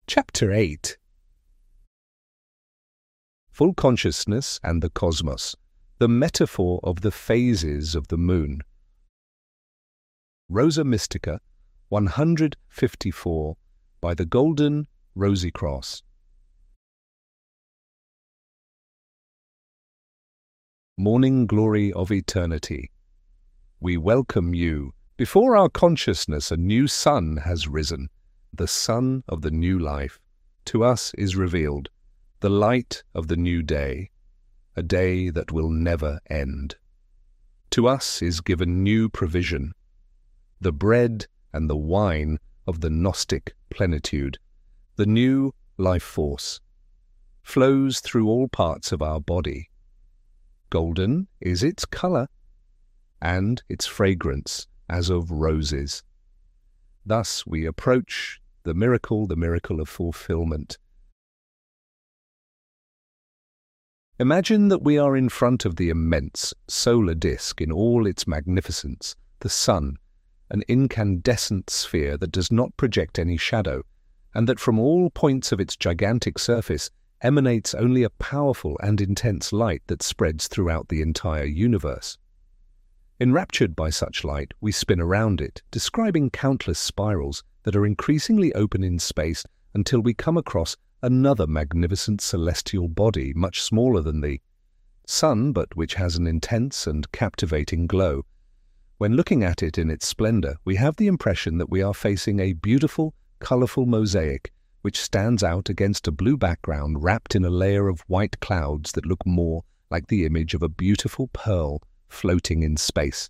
Chapter 8. Full Consciousness and the Cosmos, the metaphor of the phases of the moon. Rosa Mystica, 154, by the Golden Rosy Cross. Morning glory of eternity, we welcome you. Before our consciousness a new sun has risen, the sun of the new life. To us is revealed the light of the new day, a day that will never end. To us is given new provision, the bread and the wine of the Gnostic plenitude. The new life force flows through all parts of our body. Golden is its color, and its fragrance as of roses. Thus we approach the miracle of fulfillment. Imagine that we are in front of the immense solar disk in all its magnificence, the sun, an incandescent sphere that does not project any shadow, and that from all points of its gigantic surface emanates only a powerful and intense light that spreads throughout the entire universe. Enraptured by such light, we spin around it, describing countless spirals that are increasingly open in space until we come across another magnificent celestial body much smaller than the sun, but which has an intense and captivating glow. When looking at it in its splendor, we have the impression that we are facing a beautiful, colorful mosaic which stands out against a blue background wrapped in a layer of white clouds that look more like the image of a beautiful pearl floating in space.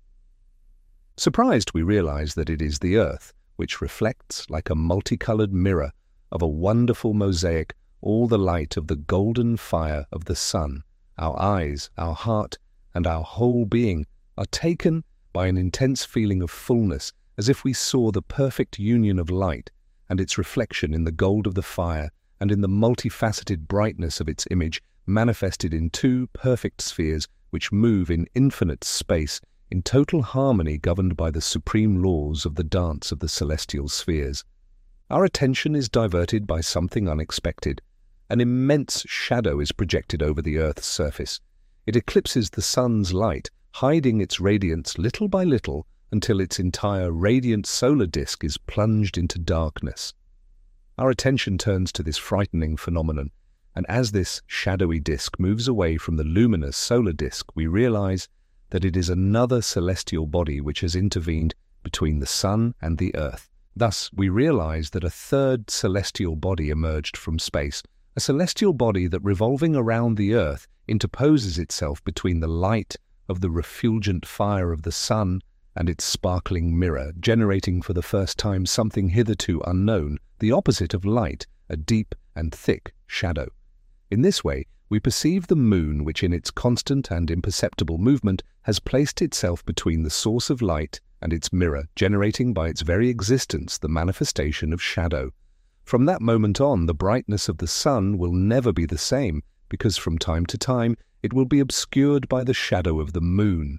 Surprised, we realize that it is the Earth, which reflects like a multicolored mirror of a wonderful mosaic all the light of the golden fire of the sun. Our eyes, our heart, and our whole being are taken by an intense feeling of fullness, as if we saw the perfect union of light and its reflection in the gold of the fire and in the multifaceted brightness of its image manifested in two perfect spheres which move in infinite space in total harmony, governed by the supreme laws of the dance of the celestial spheres. Our attention is diverted by something unexpected. An immense shadow is projected over the Earth's surface. It eclipses the sun's light, hiding its radiance little by little until its entire radiant solar disk is plunged into darkness. Our attention turns to this frightening phenomenon, and as this shadowy disk moves away from the luminous solar disk, we realize that it is another celestial body which has intervened between the sun and the Earth. Thus, we realize that a third celestial body emerged from space, a celestial body that, revolving around the Earth, interposes itself between the light of the refulgent fire of the sun and its sparkling mirror, generating for the first time something hitherto unknown, the opposite of light, a deep and thick shadow. In this way, we perceive the moon, which in its constant and imperceptible movement has placed itself between the source of light and its mirror, generating by its very existence the manifestation of shadow. From that moment on, the brightness of the sun will never be the same, because from time to time it will be obscured by the shadow of the moon.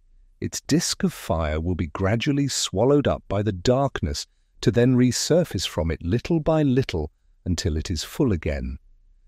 Its disk of fire will be gradually swallowed up by the darkness, to then resurface from it little by little until it is full again.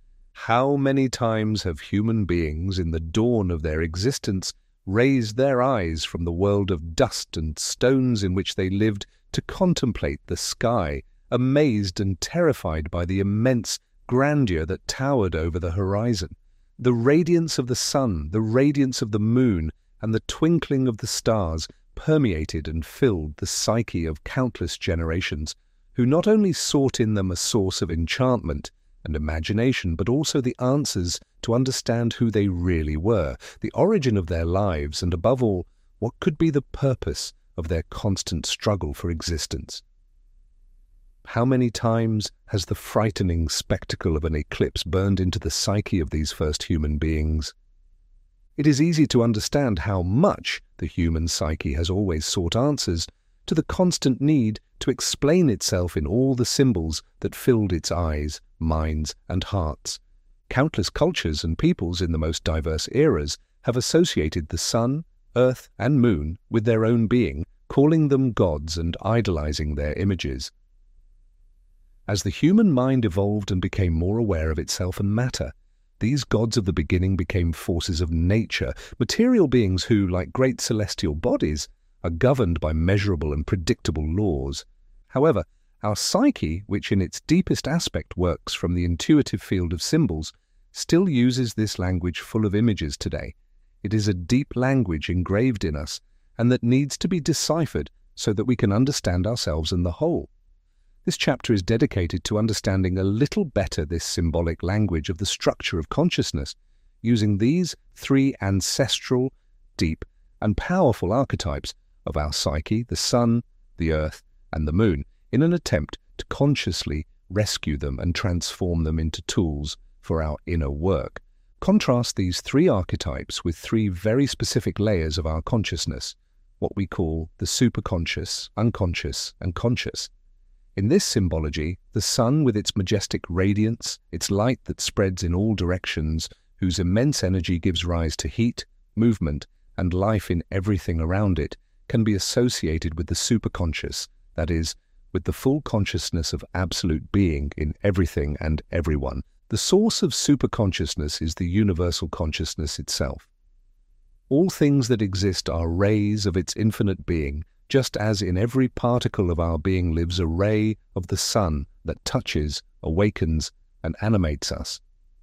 How many times have human beings, in the dawn of their existence, raised their eyes from the world of dust and stones in which they lived to contemplate the sky, amazed and terrified by the immense grandeur that towered over the horizon. The radiance of the sun, the radiance of the moon, and the twinkling of the stars permeated and filled the psyche of countless generations, who not only sought in them a source of enchantment and imagination, but also the answers to understand who they really were, the origin of their lives, and above all, what could be the purpose of their constant struggle for existence. How many times has the frightening spectacle of an eclipse burned into the psyche of these first human beings? It is easy to understand how much the human psyche has always sought answers to the constant need to explain itself in all the symbols that filled its eyes, minds, and hearts. Countless cultures and peoples in the most diverse eras have associated the sun, earth, and moon with their own being, calling them gods and idolizing their images. As the human mind evolved and became more aware of itself and matter, these gods of the beginning became forces of nature, material beings who, like great celestial bodies, are governed by measurable and predictable laws. However, our psyche, which in its deepest aspect works from the intuitive field of symbols, still uses this language full of images today. It is a deep language engraved in us, and that needs to be deciphered so that we can understand ourselves and the whole. This chapter is dedicated to understanding a little better this symbolic language of the structure of consciousness, using these three ancestral, deep, and powerful archetypes of our psyche, the sun, the earth, and the moon, in an attempt to consciously rescue them and transform them into tools for our inner work. Contrast these three archetypes with three very specific layers of our consciousness, what we call the superconscious, unconscious, and conscious. In this symbology, the sun with its majestic radiance, its light that spreads in all directions, whose immense energy gives rise to heat, movement, and life in everything around it, can be associated with the superconscious, that is, with the full consciousness of absolute being in everything and everyone. The source of superconsciousness is the universal consciousness itself. All things that exist are rays of its infinite being, just as in every particle of our being lives a ray of the sun that touches, awakens, and animates us.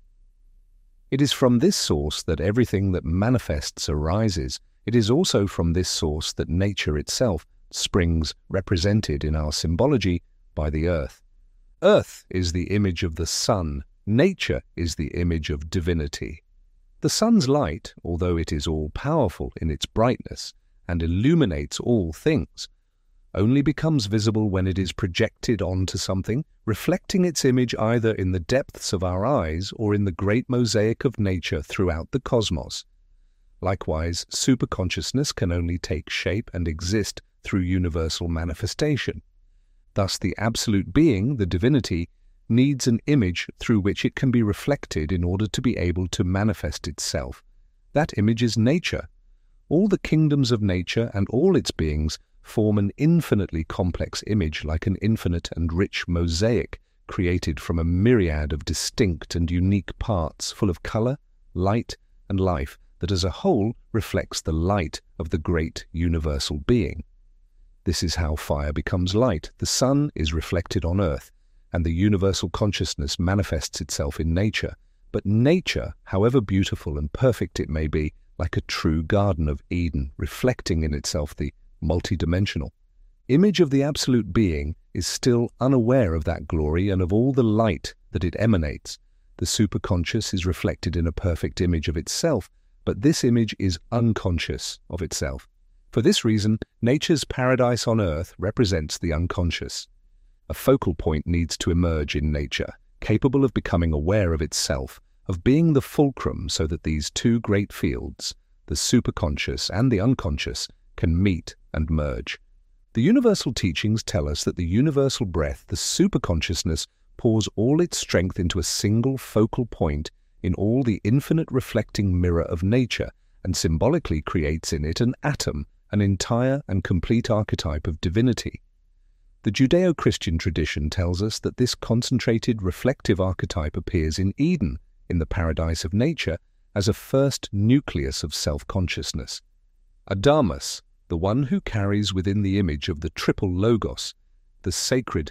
It is from this source that everything that manifests arises. It is also from this source that nature itself springs, represented in our symbology by the earth. Earth is the image of the sun. Nature is the image of divinity. The sun's light, although it is all-powerful in its brightness and illuminates all things, only becomes visible when it is projected onto something, reflecting its image either in the depths of our eyes or in the great mosaic of nature throughout the cosmos. Likewise, superconsciousness can only take shape and exist through universal manifestation. Thus, the absolute being, the divinity, needs an image through which it can be reflected in order to be able to manifest itself. That image is nature. All the kingdoms of nature and all its beings form an infinitely complex image, like an infinite and rich mosaic created from a myriad of distinct and unique parts full of color, light, and life that as a whole reflects the light of the great universal being. This is how fire becomes light. The sun is reflected on earth, and the universal consciousness manifests itself in nature. But nature, however beautiful and perfect it may be, like a true Garden of Eden, reflecting in itself the multidimensional image of the absolute being, is still unaware of that glory and of all the light that it emanates. The superconscious is reflected in a perfect image of itself, but this image is unconscious of itself. For this reason, nature's paradise on earth represents the unconscious. A focal point needs to emerge in nature, capable of becoming aware of itself, of being the fulcrum so that these two great fields, the superconscious and the unconscious, can meet and merge. The universal teachings tell us that the universal breath, the superconsciousness, pours all its strength into a single focal point in all the infinite reflecting mirror of nature, and symbolically creates in it an atom, an entire and complete archetype of divinity. The Judeo-Christian tradition tells us that this concentrated reflective archetype appears in Eden, in the paradise of nature, as a first nucleus of self-consciousness. Adamus, the one who carries within the image of the triple logos, the sacred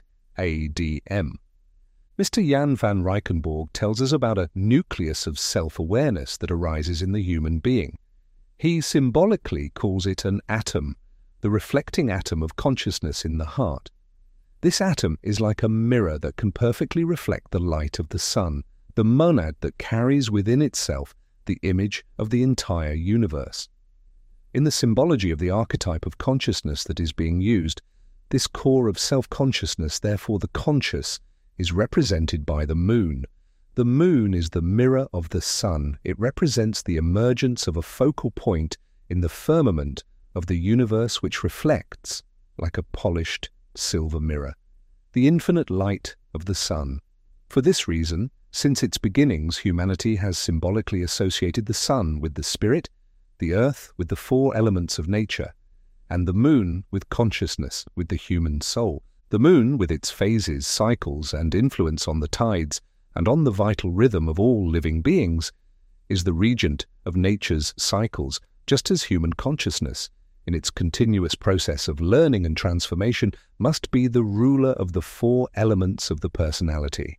ADM. Mr. Jan van Reichenborg tells us about a nucleus of self-awareness that arises in the human being. He symbolically calls it an atom, the reflecting atom of consciousness in the heart. This atom is like a mirror that can perfectly reflect the light of the sun, the monad that carries within itself the image of the entire universe. In the symbology of the archetype of consciousness that is being used, this core of self-consciousness, therefore the conscious, is represented by the moon. The moon is the mirror of the sun. It represents the emergence of a focal point in the firmament of the universe which reflects, like a polished silver mirror, the infinite light of the sun. For this reason, since its beginnings, humanity has symbolically associated the sun with the spirit, the earth with the four elements of nature, and the moon with consciousness, with the human soul. The The moon, with its phases, cycles, and influence on the tides and on the vital rhythm of all living beings, is the regent of nature's cycles, just as human consciousness, in its continuous process of learning and transformation, must be the ruler of the four elements of the personality.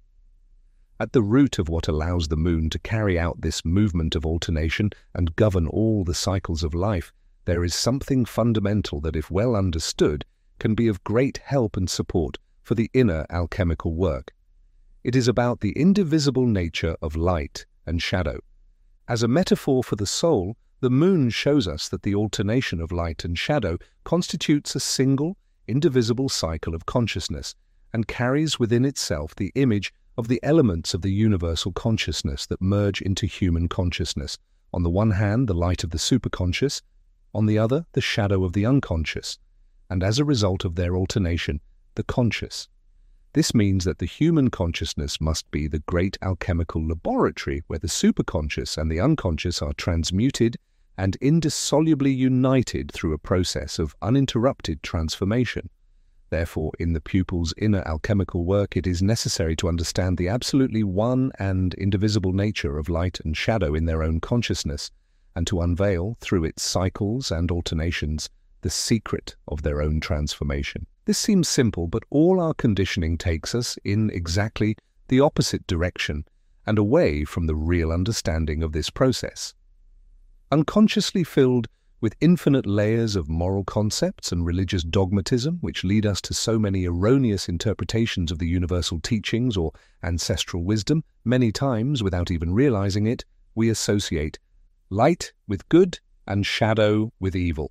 At the root of what allows the moon to carry out this movement of alternation and govern all the cycles of life, there is something fundamental that, if well understood, can be of great help and support for the inner alchemical work. It is about the indivisible nature of light and shadow. As a metaphor for the soul, the moon shows us that the alternation of light and shadow constitutes a single, indivisible cycle of consciousness and carries within itself the image of the elements of the universal consciousness that merge into human consciousness. On the one hand, the light of the superconscious, on the other, the shadow of the unconscious, and as a result of their alternation, the conscious. This means that the human consciousness must be the great alchemical laboratory where the superconscious and the unconscious are transmuted and indissolubly united through a process of uninterrupted transformation. Therefore, in the pupil's inner alchemical work, it is necessary to understand the absolutely one and indivisible nature of light and shadow in their own consciousness, and to unveil, through its cycles and alternations, the secret of their own transformation. This seems simple, but all our conditioning takes us in exactly the opposite direction and away from the real understanding of this process. Unconsciously filled with infinite layers of moral concepts and religious dogmatism which lead us to so many erroneous interpretations of the universal teachings or ancestral wisdom, many times, without even realizing it, we associate light with good and shadow with evil.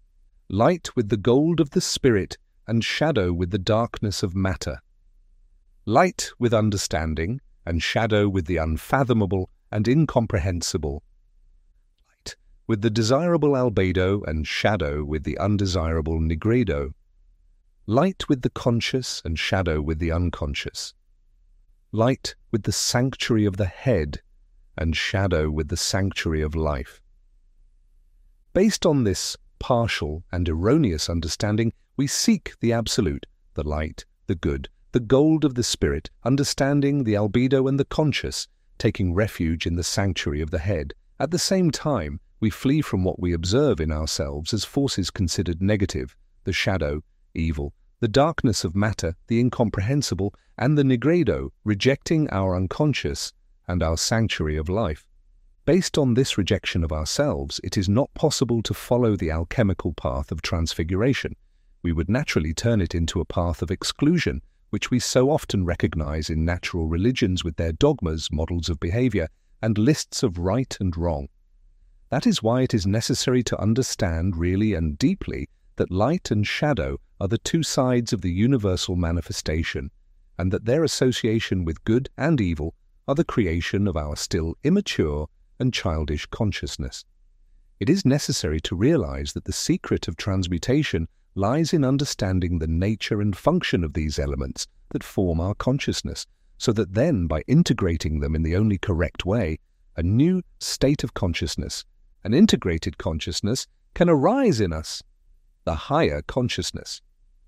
Light with the gold of the spirit and shadow with the darkness of matter. Light with understanding and shadow with the unfathomable and incomprehensible. Light with the desirable albedo and shadow with the undesirable nigredo. Light with the conscious and shadow with the unconscious. Light with the sanctuary of the head and shadow with the sanctuary of life. Based on this partial and erroneous understanding, we seek the absolute, the light, the good, the gold of the spirit, understanding the albedo and the conscious, taking refuge in the sanctuary of the head. At the same time, we flee from what we observe in ourselves as forces considered negative, the shadow, evil, the darkness of matter, the incomprehensible, and the nigredo, rejecting our unconscious and our sanctuary of life. Based on this rejection of ourselves, it is not possible to follow the alchemical path of transfiguration. We would naturally turn it into a path of exclusion, which we so often recognize in natural religions with their dogmas, models of behavior, and lists of right and wrong. That is why it is necessary to understand really and deeply that light and shadow are the two sides of the universal manifestation, and that their association with good and evil are the creation of our still immature and childish consciousness. It is necessary to realize that the secret of transmutation lies in understanding the nature and function of these elements that form our consciousness, so that then, by integrating them in the only correct way, a new state of consciousness, an integrated consciousness, can arise in us, the higher consciousness.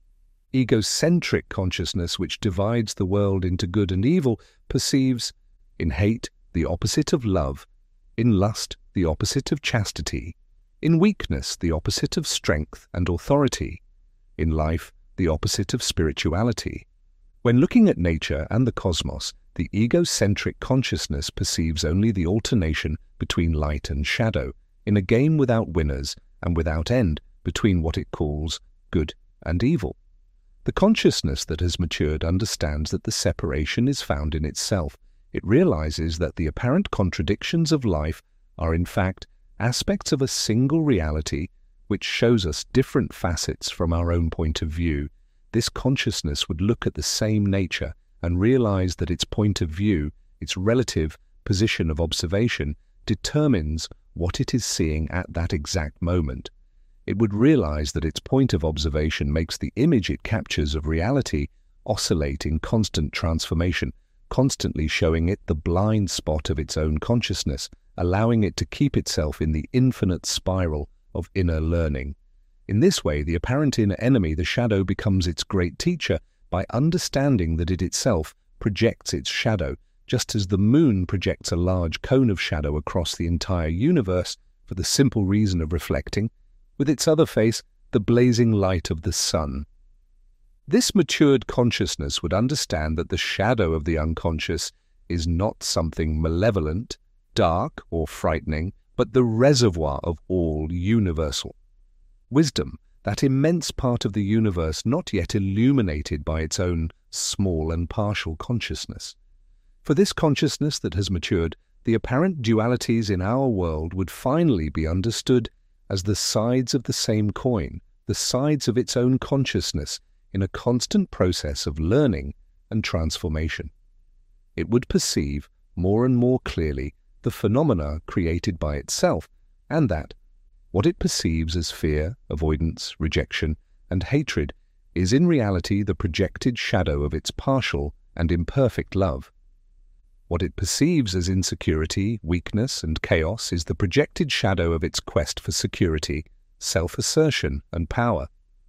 Egocentric consciousness, which divides the world into good and evil, perceives in hate the opposite of love, in lust the opposite of chastity, in weakness the opposite of strength and authority, in life the opposite of spirituality. When looking at nature and the cosmos, the egocentric consciousness perceives only the alternation between light and shadow, in a game without winners and without end between what it calls good and evil. The consciousness that has matured understands that the separation is found in itself. It realizes that the apparent contradictions of life are in fact aspects of a single reality which shows us different facets from our own point of view. This consciousness would look at the same nature and realize that its point of view, its relative position of observation, determines what it is seeing at that exact moment. It would realize that its point of observation makes the image it captures of reality oscillate in constant transformation, constantly showing it the blind spot of its own consciousness, allowing it to keep itself in the infinite spiral of inner learning. In this way, the apparent inner enemy, the shadow, becomes its great teacher, by understanding that it itself projects its shadow, just as the moon projects a large cone of shadow across the entire universe for the simple reason of reflecting, with its other face, the blazing light of the sun. This matured consciousness would understand that the shadow of the unconscious is not something malevolent, dark, or frightening, but the reservoir of all universal. Wisdom, that immense part of the universe not yet illuminated by its own small and partial consciousness. For this consciousness that has matured, the apparent dualities in our world would finally be understood as the sides of the same coin, the sides of its own consciousness in a constant process of learning and transformation. It would perceive more and more clearly the phenomena created by itself, and that what it perceives as fear, avoidance, rejection, and hatred is in reality the projected shadow of its partial and imperfect love. What it perceives as insecurity, weakness, and chaos is the projected shadow of its quest for security, self-assertion, and power.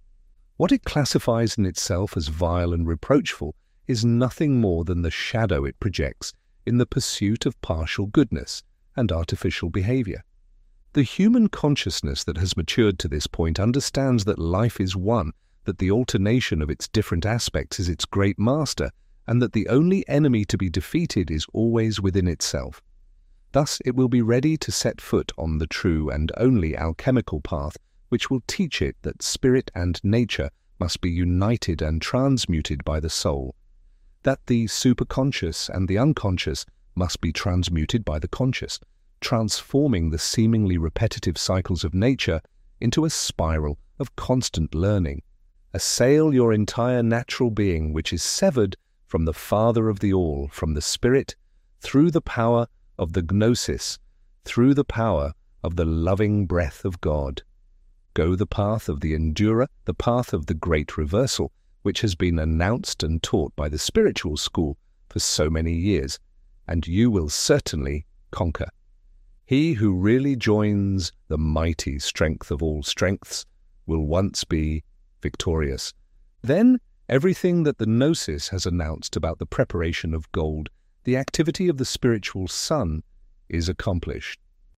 What it classifies in itself as vile and reproachful is nothing more than the shadow it projects in the pursuit of partial goodness and artificial behavior. The human consciousness that has matured to this point understands that life is one, that the alternation of its different aspects is its great master, and that the only enemy to be defeated is always within itself. Thus it will be ready to set foot on the true and only alchemical path, which will teach it that spirit and nature must be united and transmuted by the soul, that the superconscious and the unconscious must be transmuted by the conscious, transforming the seemingly repetitive cycles of nature into a spiral of constant learning. Assail your entire natural being, which is severed from the Father of the All, from the Spirit, through the power of the Gnosis, through the power of the loving breath of God. Go the path of the Endurer, the path of the Great Reversal, which has been announced and taught by the spiritual school for so many years, and you will certainly conquer. He who really joins the mighty strength of all strengths will once be victorious. Then everything that the Gnosis has announced about the preparation of gold, the activity of the spiritual sun, is accomplished.